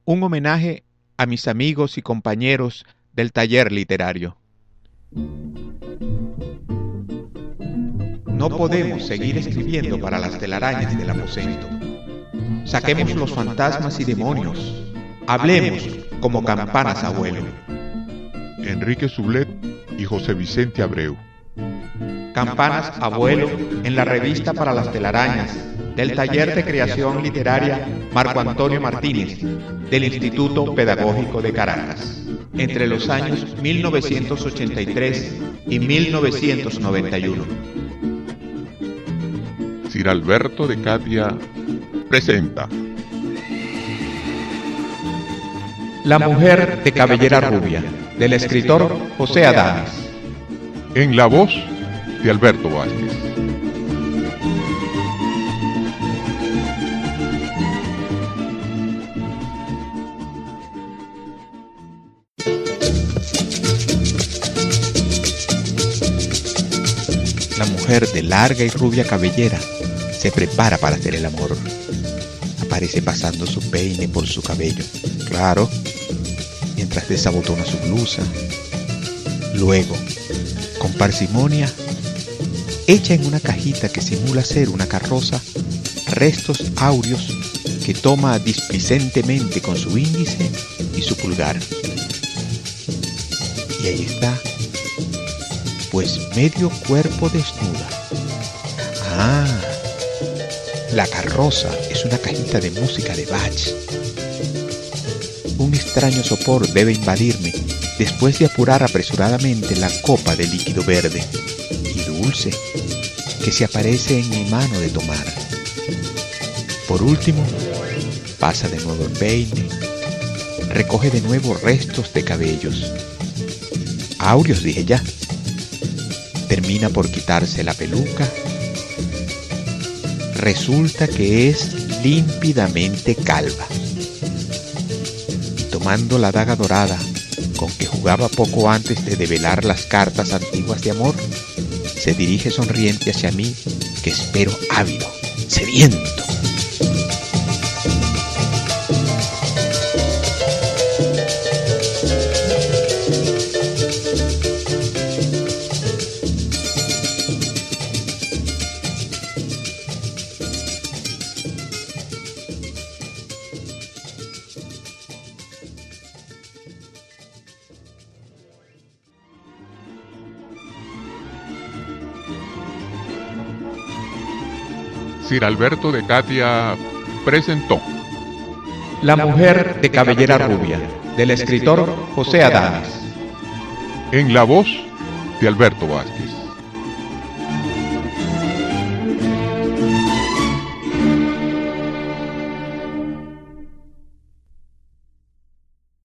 un homenaje a mis amigos y compañeros del taller literario. No podemos seguir escribiendo para las telarañas del aposento. Saquemos los fantasmas y demonios. Hablemos como campanas, abuelo. Enrique Sublet y José Vicente Abreu. Campanas, abuelo, en la revista para las telarañas del Taller de Creación Literaria Marco Antonio Martínez del Instituto Pedagógico de Caracas, entre los años 1983 y 1991. Sir Alberto de Catia presenta La mujer de cabellera rubia, del escritor José Adames. en la voz de Alberto Vázquez. La mujer de larga y rubia cabellera se prepara para hacer el amor. Aparece pasando su peine por su cabello, claro, mientras desabotona su blusa. Luego, con parsimonia, echa en una cajita que simula ser una carroza restos áureos que toma displicentemente con su índice y su pulgar. Y ahí está, pues medio cuerpo desnuda. La carroza es una cajita de música de Bach. Un extraño sopor debe invadirme después de apurar apresuradamente la copa de líquido verde y dulce que se aparece en mi mano de tomar. Por último, pasa de nuevo el peine, recoge de nuevo restos de cabellos. Áureos, dije ya. Termina por quitarse la peluca. Resulta que es límpidamente calva. Y tomando la daga dorada con que jugaba poco antes de develar las cartas antiguas de amor, se dirige sonriente hacia mí, que espero ávido, sediento. Sir Alberto de Catia presentó La mujer de cabellera rubia, del escritor José Adames. en la voz de Alberto Vázquez.